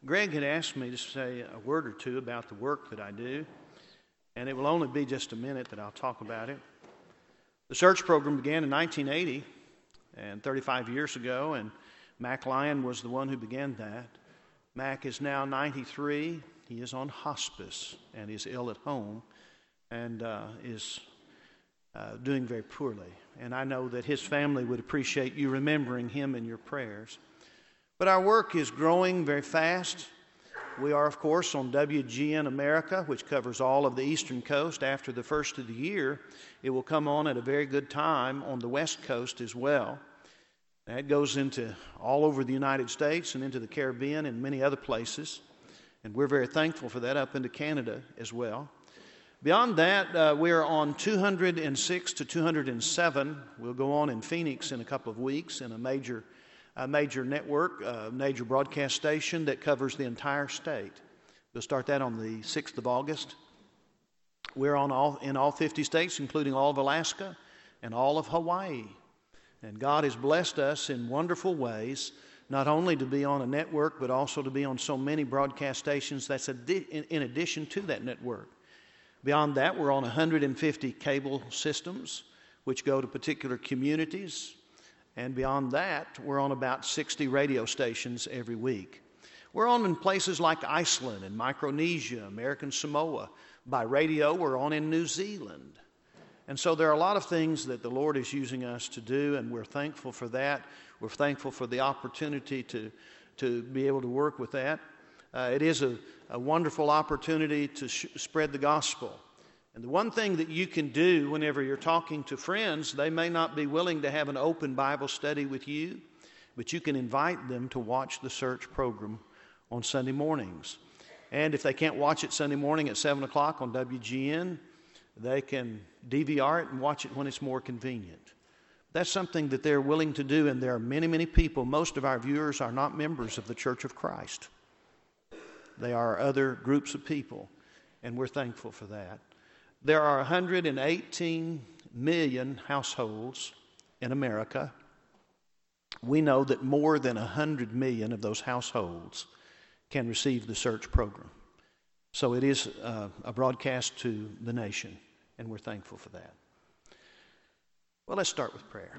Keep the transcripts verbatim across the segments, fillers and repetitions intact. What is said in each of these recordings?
Greg had asked me to say a word or two about the work that I do, and it will only be just a minute that I'll talk about it. The search program began in nineteen eighty, and thirty-five years ago, and Mac Lyon was the one who began that. Mac is now ninety-three. He is on hospice and is ill at home and uh, is uh, doing very poorly. And I know that his family would appreciate you remembering him in your prayers. But our work is growing very fast. We are, of course, on W G N America, which covers all of the eastern coast. After the first of the year, it will come on at a very good time on the west coast as well. That goes into all over the United States and into the Caribbean and many other places. And we're very thankful for that, up into Canada as well. Beyond that, uh, we're on two hundred six to two hundred seven. We'll go on in Phoenix in a couple of weeks in a major a major network, a major broadcast station that covers the entire state. We'll start that on the sixth of August. We're on all in all fifty states, including all of Alaska and all of Hawaii. And God has blessed us in wonderful ways, not only to be on a network, but also to be on so many broadcast stations. That's a di- in addition to that network. Beyond that, we're on one hundred fifty cable systems, which go to particular communities. And beyond that, we're on about sixty radio stations every week. We're on in places like Iceland and Micronesia, American Samoa. By radio, we're on in New Zealand. And so there are a lot of things that the Lord is using us to do, and we're thankful for that. We're thankful for the opportunity to, to be able to work with that. Uh, it is a, a wonderful opportunity to sh- spread the gospel. And the one thing that you can do whenever you're talking to friends, they may not be willing to have an open Bible study with you, but you can invite them to watch the search program on Sunday mornings. And if they can't watch it Sunday morning at seven o'clock on W G N, they can D V R it and watch it when it's more convenient. That's something that they're willing to do, and there are many, many people. Most of our viewers are not members of the Church of Christ. They are other groups of people, and we're thankful for that. There are one hundred eighteen million households in America. We know that more than one hundred million of those households can receive the search program. So it is uh, a broadcast to the nation, and we're thankful for that. Well, let's start with prayer.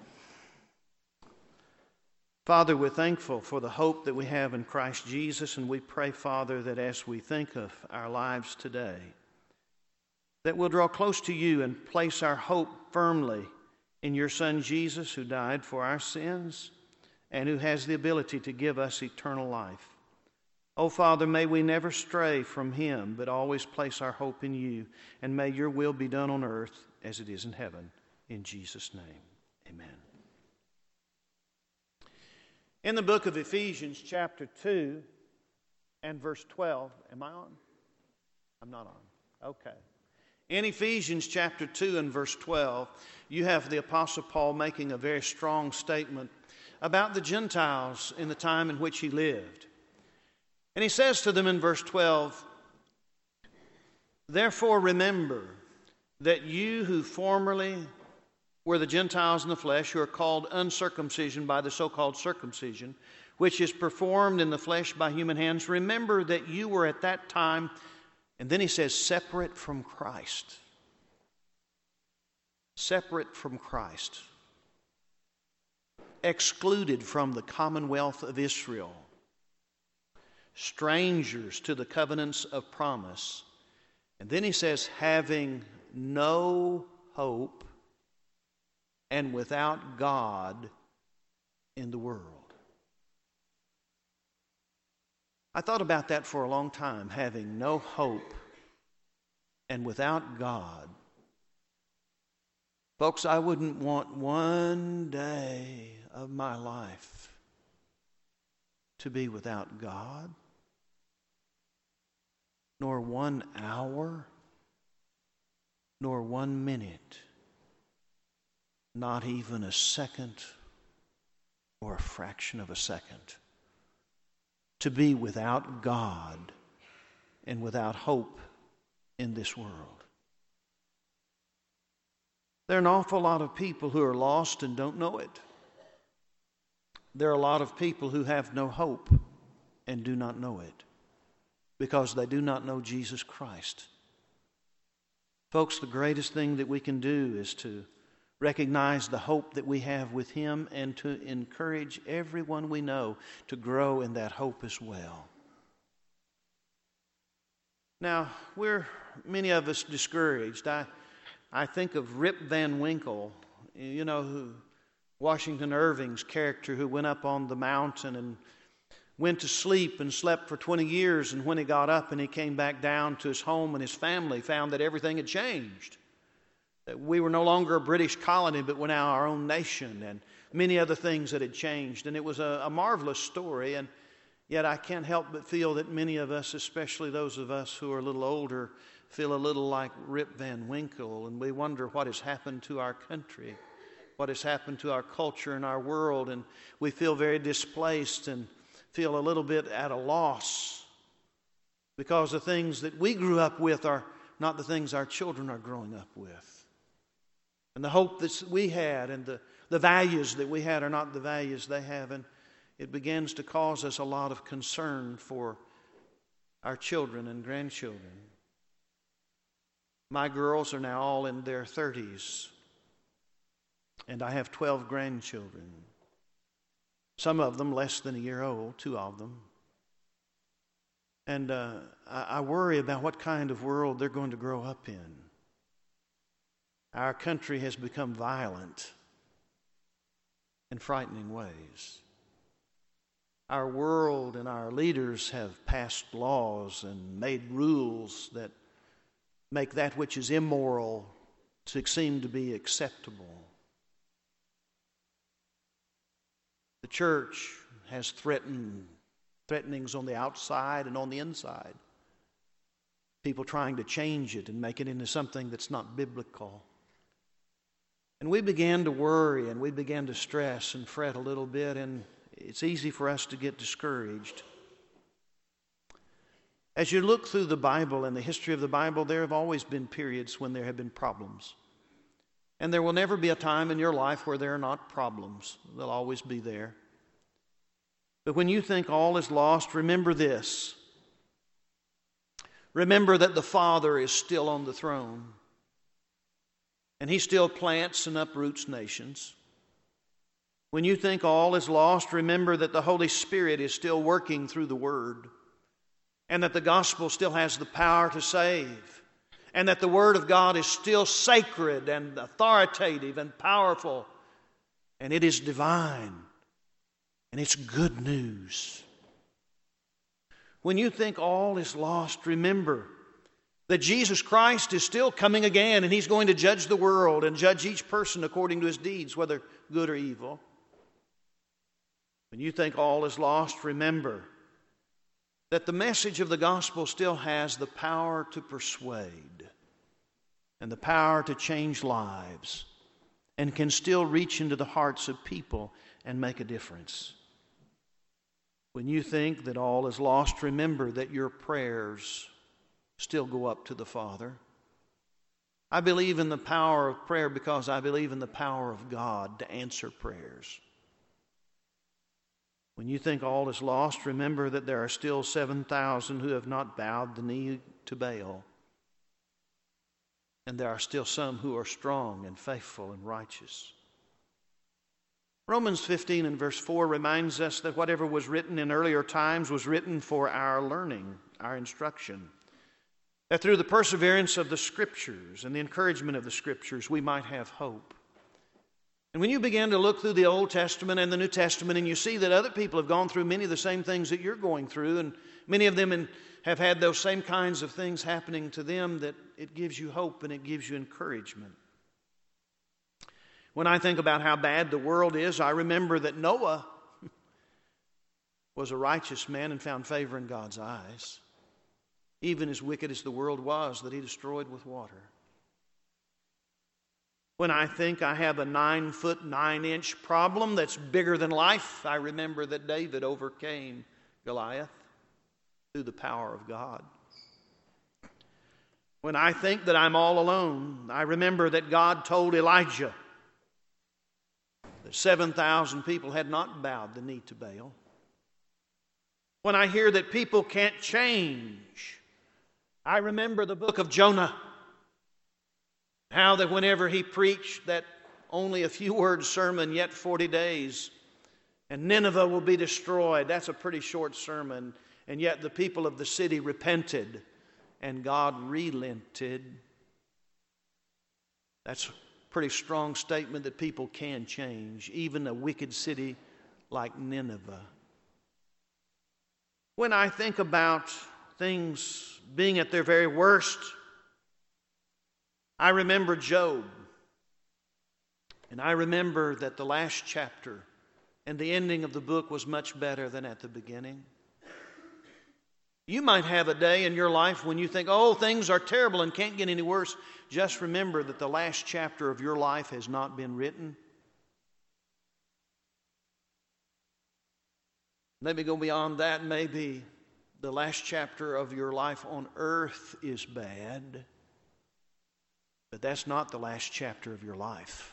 Father, we're thankful for the hope that we have in Christ Jesus, and we pray, Father, that as we think of our lives today, that we'll draw close to you and place our hope firmly in your Son Jesus, who died for our sins and who has the ability to give us eternal life. Oh, Father, may we never stray from him, but always place our hope in you, and may your will be done on earth as it is in heaven. In Jesus' name, amen. In the book of Ephesians, chapter two and verse twelve, am I on? I'm not on. Okay. In Ephesians chapter two and verse twelve, you have the Apostle Paul making a very strong statement about the Gentiles in the time in which he lived. And he says to them in verse twelve, "Therefore remember that you who formerly were the Gentiles in the flesh, who are called uncircumcision by the so-called circumcision, which is performed in the flesh by human hands, remember that you were at that time," and then he says, "separate from Christ." Separate from Christ. Excluded from the commonwealth of Israel. Strangers to the covenants of promise. And then he says, having no hope and without God in the world. I thought about that for a long time, having no hope and without God. Folks, I wouldn't want one day of my life to be without God, nor one hour, nor one minute, not even a second or a fraction of a second, to be without God and without hope in this world. There are an awful lot of people who are lost and don't know it. There are a lot of people who have no hope and do not know it. because they do not know Jesus Christ. Folks, the greatest thing that we can do is to recognize the hope that we have with Him and to encourage everyone we know to grow in that hope as well. Now, we're, many of us, discouraged. I, I think of Rip Van Winkle, you know, who, Washington Irving's character who went up on the mountain and went to sleep and slept for twenty years, and when he got up and he came back down to his home and his family, found that everything had changed. That we were no longer a British colony, but we're now our own nation, and many other things that had changed. And it was a, a marvelous story, and yet I can't help but feel that many of us, especially those of us who are a little older, feel a little like Rip Van Winkle, and we wonder what has happened to our country, what has happened to our culture and our world, and we feel very displaced and feel a little bit at a loss because the things that we grew up with are not the things our children are growing up with. And the hope that we had and the, the values that we had are not the values they have. And it begins to cause us a lot of concern for our children and grandchildren. My girls are now all in their thirties, and I have twelve grandchildren. Some of them less than a year old, two of them. And uh, I, I worry about what kind of world they're going to grow up in. Our country has become violent in frightening ways. Our world and our leaders have passed laws and made rules that make that which is immoral to seem to be acceptable. The church has threatened, threatenings on the outside and on the inside. People trying to change it and make it into something that's not biblical. And we began to worry and we began to stress and fret a little bit, and it's easy for us to get discouraged. As you look through the Bible and the history of the Bible, there have always been periods when there have been problems. And there will never be a time in your life where there are not problems. They'll always be there. But when you think all is lost, remember this. Remember that the Father is still on the throne. And He still plants and uproots nations. When you think all is lost, remember that the Holy Spirit is still working through the Word. And that the gospel still has the power to save. And that the Word of God is still sacred and authoritative and powerful. And it is divine. And it's good news. When you think all is lost, remember that Jesus Christ is still coming again, and He's going to judge the world and judge each person according to his deeds, whether good or evil. When you think all is lost, remember that the message of the gospel still has the power to persuade and the power to change lives and can still reach into the hearts of people and make a difference. When you think that all is lost, remember that your prayers still go up to the Father. I believe in the power of prayer because I believe in the power of God to answer prayers. When you think all is lost, remember that there are still seven thousand who have not bowed the knee to Baal. And there are still some who are strong and faithful and righteous. Romans fifteen and verse four reminds us that whatever was written in earlier times was written for our learning, our instruction. That through the perseverance of the Scriptures and the encouragement of the Scriptures, we might have hope. And when you begin to look through the Old Testament and the New Testament, and you see that other people have gone through many of the same things that you're going through, and many of them in, have had those same kinds of things happening to them, that it gives you hope and it gives you encouragement. When I think about how bad the world is, I remember that Noah was a righteous man and found favor in God's eyes, even as wicked as the world was that he destroyed with water. When I think I have a nine foot, nine inch problem that's bigger than life, I remember that David overcame Goliath through the power of God. When I think that I'm all alone, I remember that God told Elijah that seven thousand people had not bowed the knee to Baal. When I hear that people can't change, I remember the book of Jonah. How that whenever he preached that only a few words sermon, yet forty days, and Nineveh will be destroyed. That's a pretty short sermon. And yet the people of the city repented, and God relented. That's a pretty strong statement that people can change, even a wicked city like Nineveh. When I think about things being at their very worst, I remember Job. And I remember that the last chapter and the ending of the book was much better than at the beginning. You might have a day in your life when you think, oh, things are terrible and can't get any worse. Just remember that the last chapter of your life has not been written. Let me go beyond that. Maybe the last chapter of your life on earth is bad, but that's not the last chapter of your life.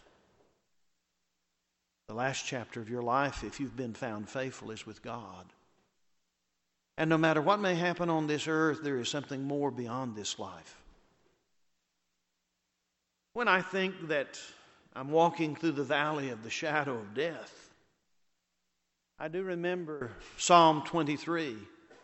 The last chapter of your life, if you've been found faithful, is with God. And no matter what may happen on this earth, there is something more beyond this life. When I think that I'm walking through the valley of the shadow of death, I do remember Psalm twenty-three,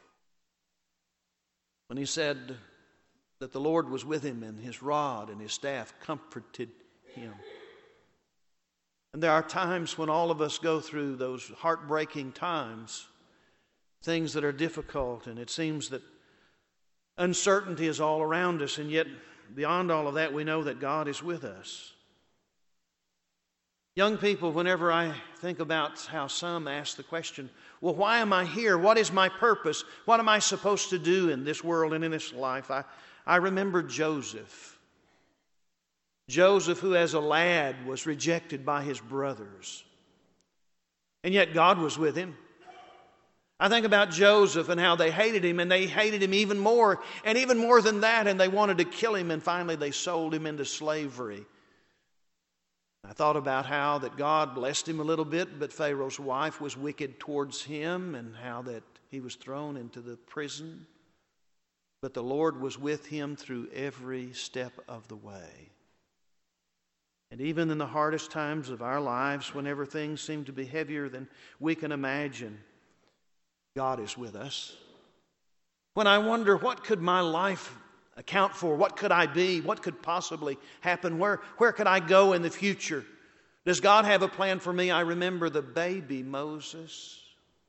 when he said that the Lord was with him and his rod and his staff comforted him. And there are times when all of us go through those heartbreaking times, things that are difficult, and it seems that uncertainty is all around us, and yet beyond all of that, we know that God is with us. Young people, whenever I think about how some ask the question, well, why am I here? What is my purpose? What am I supposed to do in this world and in this life? I, I remember Joseph. Joseph, who as a lad was rejected by his brothers. And yet God was with him. I think about Joseph and how they hated him, and they hated him even more, and even more than that, and they wanted to kill him, and finally they sold him into slavery. I thought about how that God blessed him a little bit, but Pharaoh's wife was wicked towards him, and how that he was thrown into the prison. But the Lord was with him through every step of the way. And even in the hardest times of our lives, whenever things seem to be heavier than we can imagine, God is with us. When I wonder, what could my life account for? What could I be? What could possibly happen? Where, where could I go in the future? Does God have a plan for me? I remember the baby Moses.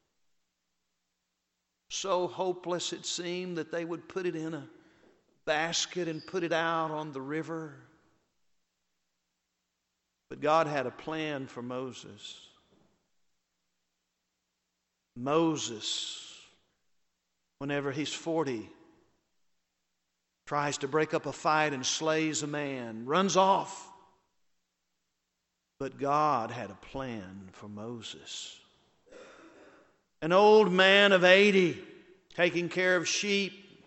So hopeless it seemed that they would put it in a basket and put it out on the river. But God had a plan for Moses. Moses, whenever he's forty, tries to break up a fight and slays a man, runs off. But God had a plan for Moses. An old man of eighty, taking care of sheep,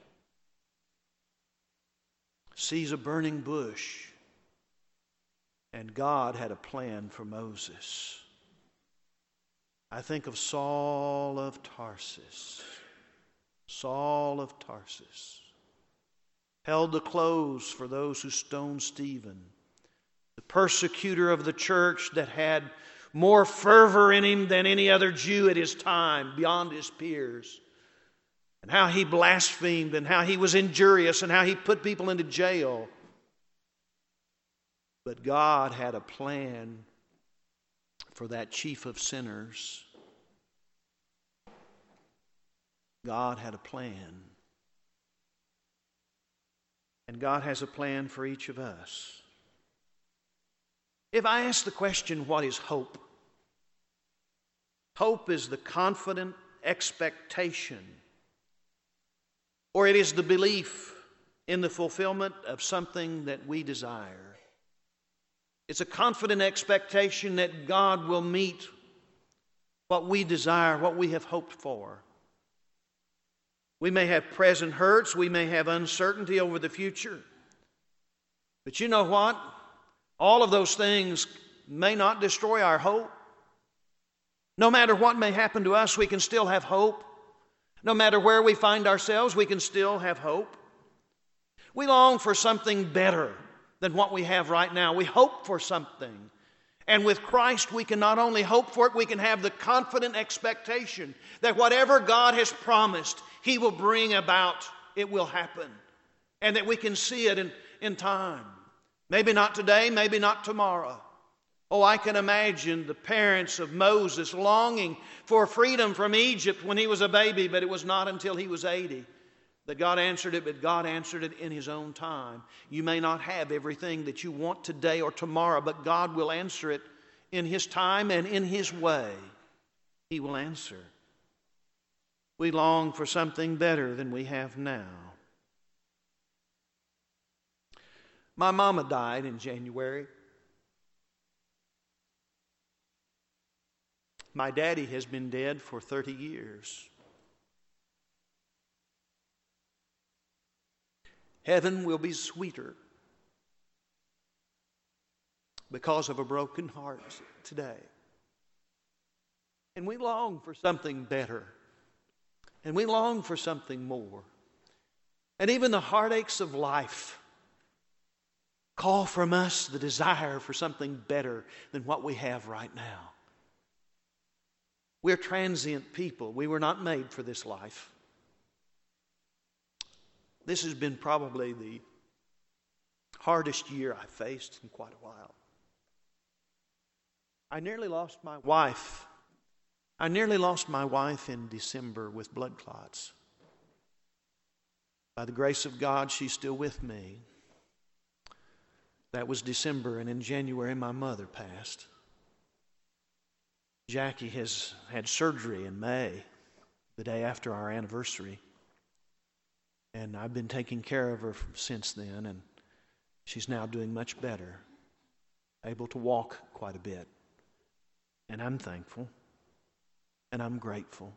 sees a burning bush, and God had a plan for Moses. I think of Saul of Tarsus. Saul of Tarsus held the clothes for those who stoned Stephen, the persecutor of the church that had more fervor in him than any other Jew at his time, beyond his peers, and how he blasphemed and how he was injurious and how he put people into jail. But God had a plan for that chief of sinners. God had a plan. And God has a plan for each of us. If I ask the question, what is hope? Hope is the confident expectation, or it is the belief in the fulfillment of something that we desire. It's a confident expectation that God will meet what we desire, what we have hoped for. We may have present hurts, we may have uncertainty over the future. But you know what? All of those things may not destroy our hope. No matter what may happen to us, we can still have hope. No matter where we find ourselves, we can still have hope. We long for something better than what we have right now. We hope for something. And with Christ, we can not only hope for it, we can have the confident expectation that whatever God has promised, He will bring about, it will happen. And that we can see it in, in time. Maybe not today, maybe not tomorrow. Oh, I can imagine the parents of Moses longing for freedom from Egypt when he was a baby, but it was not until he was eighty that God answered it, but God answered it in His own time. You may not have everything that you want today or tomorrow, but God will answer it in His time and in His way. He will answer. We long for something better than we have now. My mama died in January. My daddy has been dead for thirty years. Heaven will be sweeter because of a broken heart today. And we long for something better. And we long for something more. And even the heartaches of life call from us the desire for something better than what we have right now. We're transient people. We were not made for this life. This has been probably the hardest year I've faced in quite a while. I nearly lost my wife. I nearly lost my wife in December with blood clots. By the grace of God, she's still with me. That was December, and in January, my mother passed. Jackie has had surgery in May, the day after our anniversary. And I've been taking care of her since then, and she's now doing much better, able to walk quite a bit. And I'm thankful, and I'm grateful.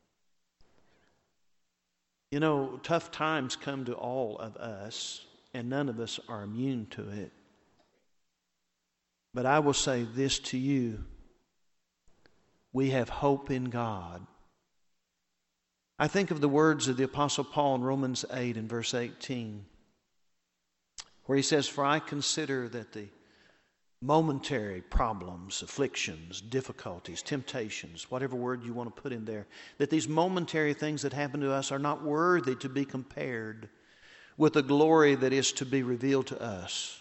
You know, tough times come to all of us, and none of us are immune to it. But I will say this to you. We have hope in God. I think of the words of the Apostle Paul in Romans eight and verse eighteen, where he says, "For I consider that the momentary problems, afflictions, difficulties, temptations, whatever word you want to put in there, that these momentary things that happen to us are not worthy to be compared with the glory that is to be revealed to us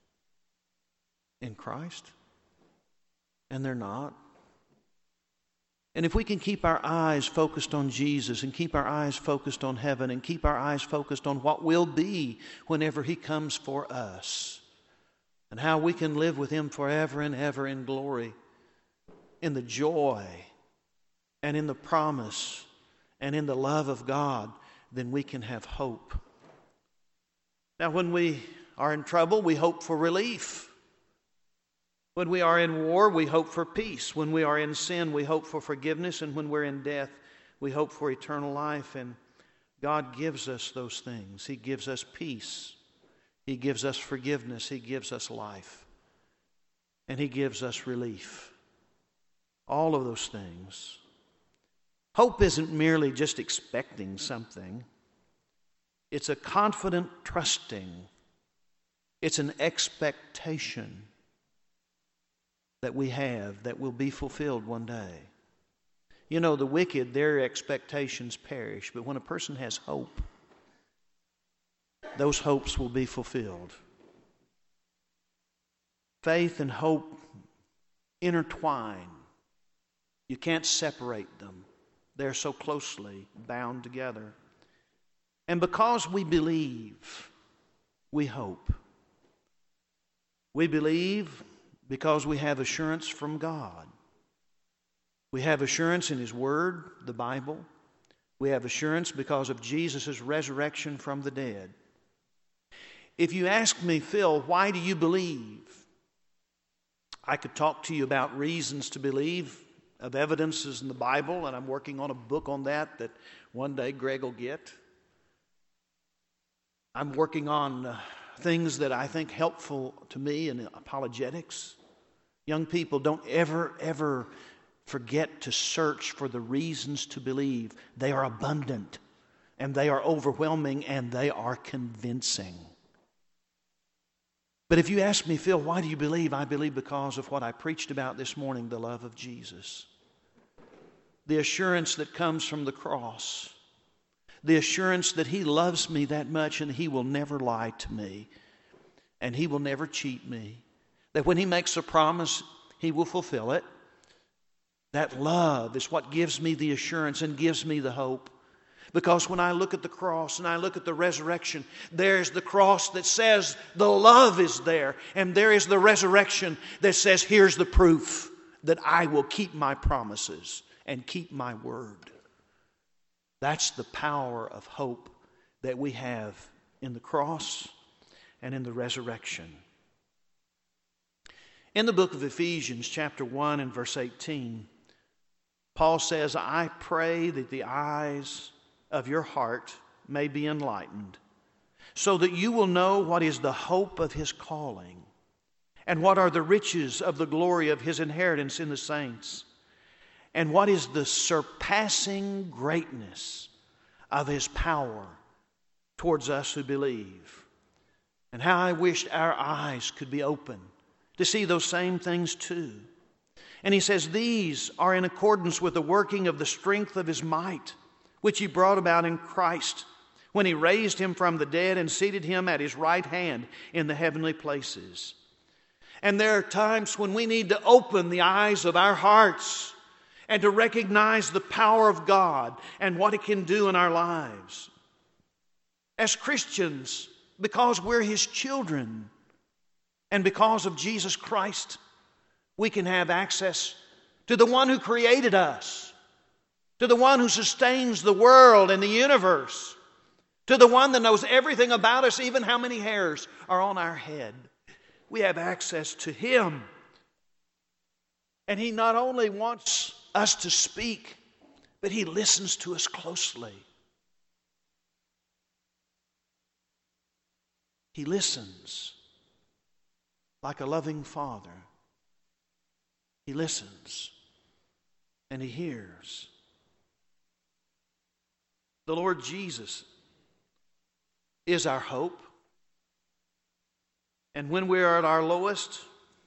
in Christ." And they're not. And if we can keep our eyes focused on Jesus and keep our eyes focused on heaven and keep our eyes focused on what will be whenever He comes for us and how we can live with Him forever and ever in glory, in the joy and in the promise and in the love of God, then we can have hope. Now, when we are in trouble, we hope for relief. When we are in war, we hope for peace. When we are in sin, we hope for forgiveness. And when we're in death, we hope for eternal life. And God gives us those things. He gives us peace. He gives us forgiveness. He gives us life. And He gives us relief. All of those things. Hope isn't merely just expecting something. It's a confident trusting. It's an expectation that we have that will be fulfilled one day. You know, the wicked, their expectations perish, but when a person has hope, those hopes will be fulfilled. Faith and hope intertwine. You can't separate them. They're so closely bound together. And because we believe, we hope. We believe because we have assurance from God. We have assurance in His Word, the Bible. We have assurance because of Jesus' resurrection from the dead. If you ask me, Phil, why do you believe? I could talk to you about reasons to believe, of evidences in the Bible, and I'm working on a book on that that one day Greg will get. I'm working on uh, things that I think helpful to me in apologetics. Young people, don't ever, ever forget to search for the reasons to believe. They are abundant, and they are overwhelming, and they are convincing. But if you ask me, Phil, why do you believe? I believe because of what I preached about this morning, the love of Jesus. The assurance that comes from the cross. The assurance that He loves me that much and He will never lie to me. And He will never cheat me. That when He makes a promise, He will fulfill it. That love is what gives me the assurance and gives me the hope. Because when I look at the cross and I look at the resurrection, there's the cross that says the love is there. And there is the resurrection that says, here's the proof that I will keep my promises and keep my word. That's the power of hope that we have in the cross and in the resurrection. In the book of Ephesians, chapter one and verse eighteen, Paul says, I pray that the eyes of your heart may be enlightened, so that you will know what is the hope of His calling, and what are the riches of the glory of His inheritance in the saints, and what is the surpassing greatness of His power towards us who believe. And how I wished our eyes could be open to see those same things too. And he says, these are in accordance with the working of the strength of His might, which He brought about in Christ, when He raised Him from the dead and seated Him at His right hand in the heavenly places. And there are times when we need to open the eyes of our hearts and to recognize the power of God and what it can do in our lives. As Christians, because we're His children, and because of Jesus Christ, we can have access to the one who created us, to the one who sustains the world and the universe, to the one that knows everything about us, even how many hairs are on our head. We have access to Him. And He not only wants us to speak, but He listens to us closely. He listens like a loving father. He listens and He hears. The Lord Jesus is our hope. And when we are at our lowest,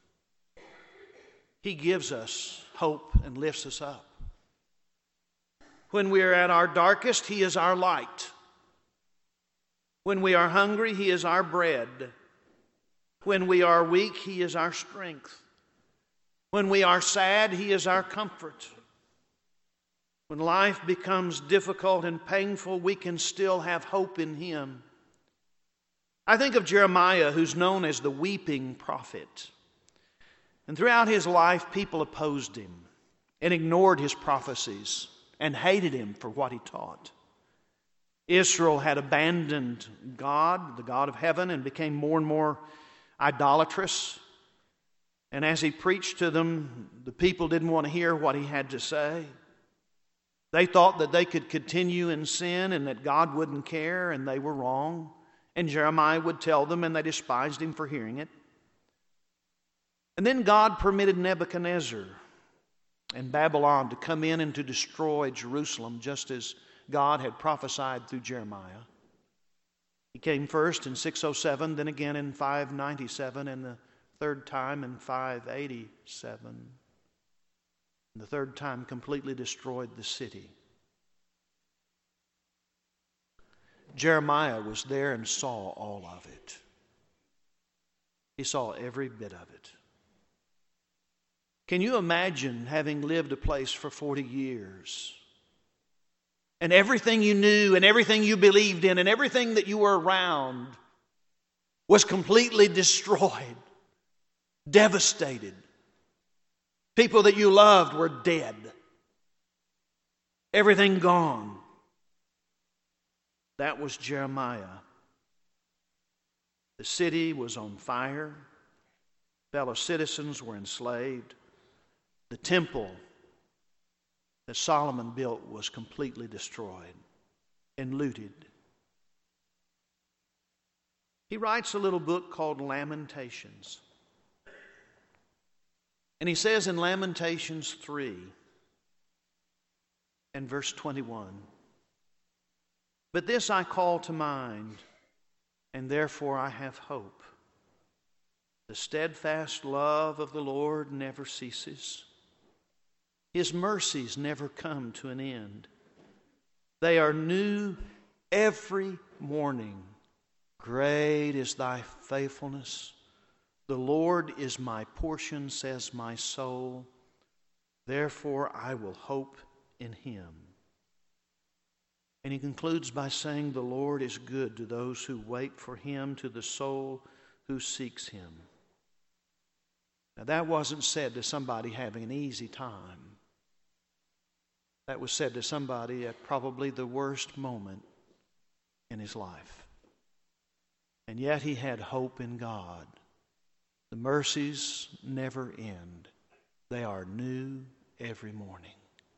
He gives us hope and lifts us up. When we are at our darkest, He is our light. When we are hungry, He is our bread. When we are weak, He is our strength. When we are sad, He is our comfort. When life becomes difficult and painful, we can still have hope in Him. I think of Jeremiah, who's known as the weeping prophet. And throughout his life, people opposed him and ignored his prophecies and hated him for what he taught. Israel had abandoned God, the God of heaven, and became more and more idolatrous. And as he preached to them, the people didn't want to hear what he had to say. They thought that they could continue in sin and that God wouldn't care, and they were wrong. And Jeremiah would tell them, and they despised him for hearing it. And then God permitted Nebuchadnezzar and Babylon to come in and to destroy Jerusalem, just as God had prophesied through Jeremiah. He came first in six oh seven, then again in five ninety-seven, and the third time in five eighty-seven. And the third time completely destroyed the city. Jeremiah was there and saw all of it. He saw every bit of it. Can you imagine having lived a place for forty years? And everything you knew and everything you believed in and everything that you were around was completely destroyed, devastated. People that you loved were dead. Everything gone. That was Jeremiah. The city was on fire. Fellow citizens were enslaved. The temple that Solomon built was completely destroyed and looted. He writes a little book called Lamentations. And he says in Lamentations three, and verse twenty-one. But this I call to mind, and therefore I have hope. The steadfast love of the Lord never ceases. His mercies never come to an end. They are new every morning. Great is thy faithfulness. The Lord is my portion, says my soul. Therefore I will hope in him. And he concludes by saying, the Lord is good to those who wait for him, to the soul who seeks him. Now that wasn't said to somebody having an easy time. That was said to somebody at probably the worst moment in his life. And yet he had hope in God. The mercies never end. They are new every morning.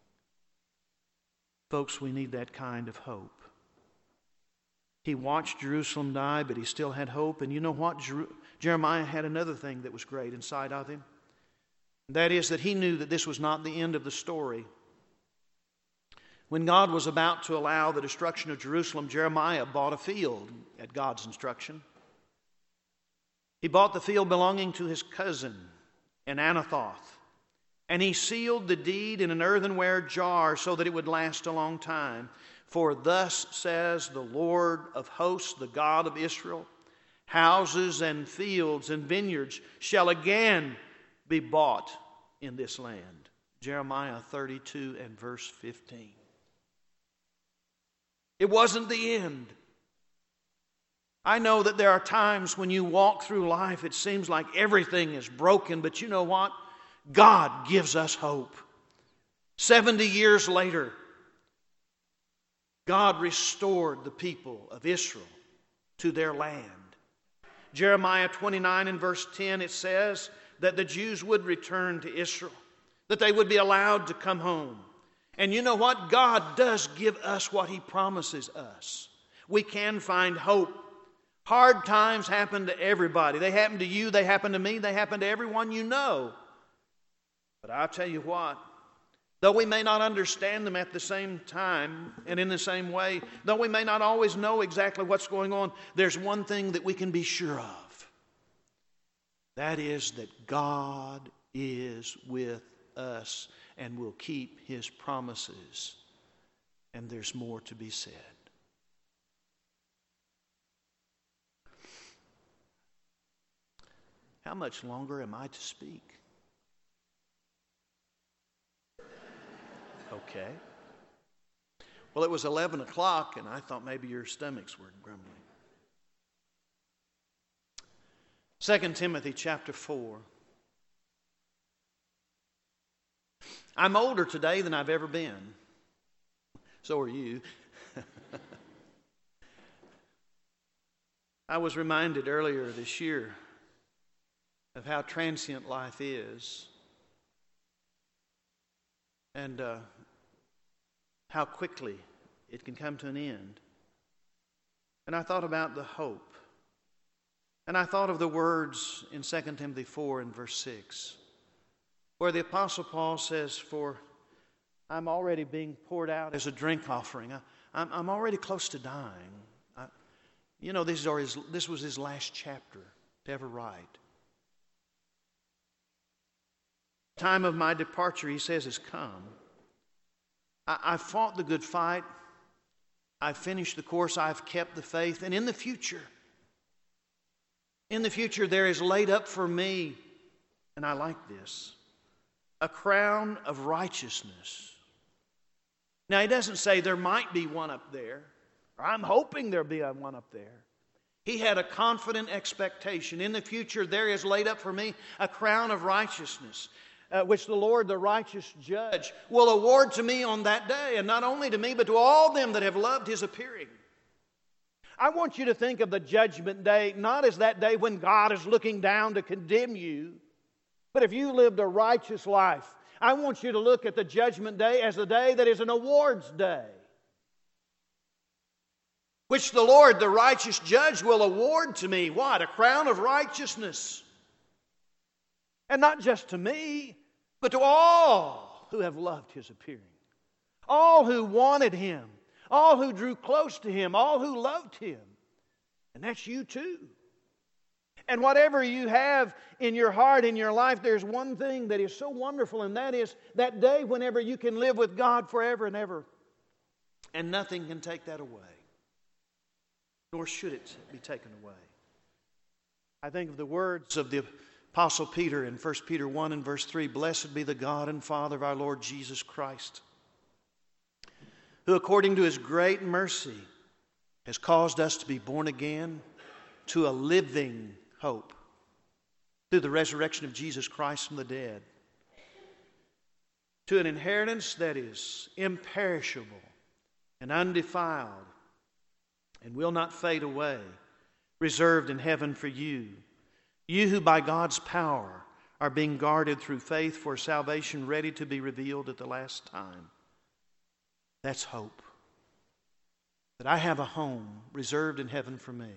Folks, we need that kind of hope. He watched Jerusalem die, but he still had hope. And you know what? Jer- Jeremiah had another thing that was great inside of him. That is that he knew that this was not the end of the story. When God was about to allow the destruction of Jerusalem, Jeremiah bought a field at God's instruction. He bought the field belonging to his cousin in Anathoth. And he sealed the deed in an earthenware jar so that it would last a long time. For thus says the Lord of hosts, the God of Israel, houses and fields and vineyards shall again be bought in this land. Jeremiah thirty-two and verse fifteen. It wasn't the end. I know that there are times when you walk through life, it seems like everything is broken, but you know what? God gives us hope. Seventy years later, God restored the people of Israel to their land. Jeremiah twenty-nine and verse ten, it says that the Jews would return to Israel, that they would be allowed to come home. And you know what? God does give us what he promises us. We can find hope. Hard times happen to everybody. They happen to you, they happen to me, they happen to everyone you know. But I'll tell you what, though we may not understand them at the same time and in the same way, though we may not always know exactly what's going on, there's one thing that we can be sure of. That is that God is with us and will keep his promises. And there's more to be said. How much longer am I to speak? Okay. Well, it was eleven o'clock, and I thought maybe your stomachs were grumbling. Second Timothy chapter four. I'm older today than I've ever been. So are you. I was reminded earlier this year of how transient life is. And uh, how quickly it can come to an end. And I thought about the hope. And I thought of the words in Second Timothy four and verse six, where the Apostle Paul says, for I'm already being poured out as a drink offering. I, I'm, I'm already close to dying. I, you know, these are his, this was his last chapter to ever write. The time of my departure, he says, has come. I, I've fought the good fight. I've finished the course. I've kept the faith. And in the future, in the future, there is laid up for me, and I like this, a crown of righteousness. Now, he doesn't say there might be one up there, or I'm hoping there'll be one up there. He had a confident expectation. In the future, there is laid up for me a crown of righteousness, Uh, which the Lord, the righteous judge, will award to me on that day. And not only to me, but to all them that have loved his appearing. I want you to think of the judgment day not as that day when God is looking down to condemn you, but if you lived a righteous life, I want you to look at the judgment day as a day that is an awards day, which the Lord, the righteous judge, will award to me. What? A crown of righteousness. And not just to me, but to all who have loved his appearing. all who wanted Him, all who drew close to Him, all who loved Him. And that's you too. And whatever you have in your heart, in your life, there's one thing that is so wonderful, and that is that day whenever you can live with God forever and ever. And nothing can take that away. Nor should it be taken away. I think of the words of the Apostle Peter in First Peter one and verse three. Blessed be the God and Father of our Lord Jesus Christ, who according to His great mercy has caused us to be born again to a living hope through the resurrection of Jesus Christ from the dead, to an inheritance that is imperishable and undefiled and will not fade away, reserved in heaven for you, you who by God's power are being guarded through faith for salvation ready to be revealed at the last time. That's hope. That I have a home reserved in heaven for me.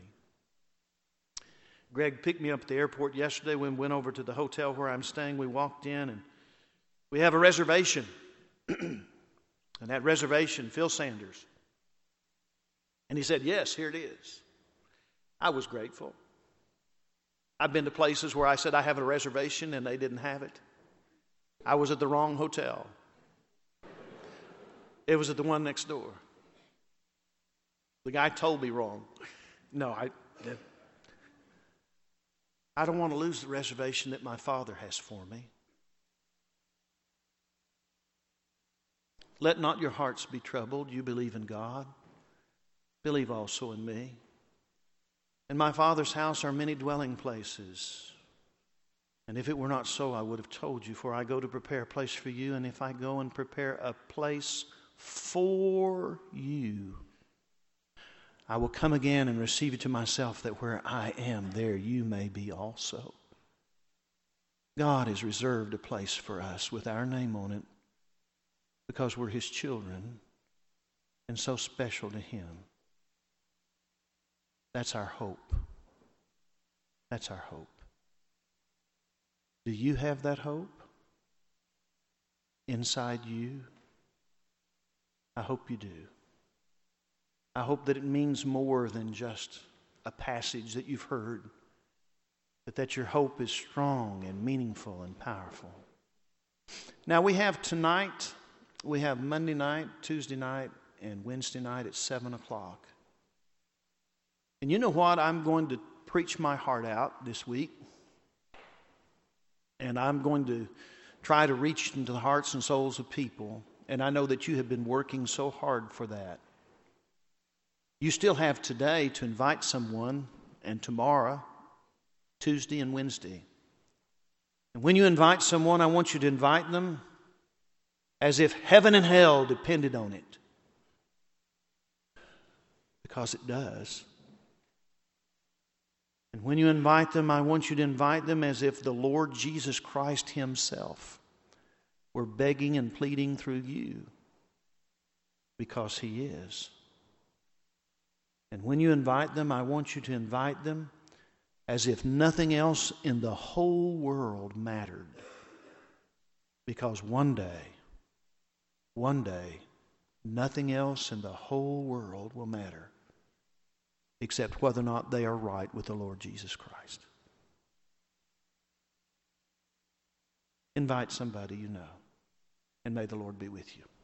Greg picked me up at the airport yesterday when we went over to the hotel where I'm staying. We walked in and we have a reservation. And that reservation, Phil Sanders. And he said, yes, here it is. I was grateful. I've been to places where I said I have a reservation and they didn't have it. I was at the wrong hotel. It was at the one next door. The guy told me wrong. No, I did. I don't want to lose the reservation that my Father has for me. Let not your hearts be troubled. You believe in God. Believe also in me. In my Father's house are many dwelling places. And if it were not so, I would have told you, for I go to prepare a place for you. And if I go and prepare a place for you, I will come again and receive you to myself, that where I am, there you may be also. God has reserved a place for us with our name on it because we're His children and so special to Him. That's our hope. That's our hope. Do you have that hope inside you? I hope you do. I hope that it means more than just a passage that you've heard, but that your hope is strong and meaningful and powerful. Now we have tonight, we have Monday night, Tuesday night, and Wednesday night at seven o'clock. And you know what? I'm going to preach my heart out this week. And I'm going to try to reach into the hearts and souls of people. And I know that you have been working so hard for that. You still have today to invite someone, and tomorrow, Tuesday and Wednesday. And when you invite someone, I want you to invite them as if heaven and hell depended on it. Because it does. And when you invite them, I want you to invite them as if the Lord Jesus Christ Himself were begging and pleading through you. Because He is. And when you invite them, I want you to invite them as if nothing else in the whole world mattered. Because one day, one day, nothing else in the whole world will matter except whether or not they are right with the Lord Jesus Christ. Invite somebody you know, and may the Lord be with you.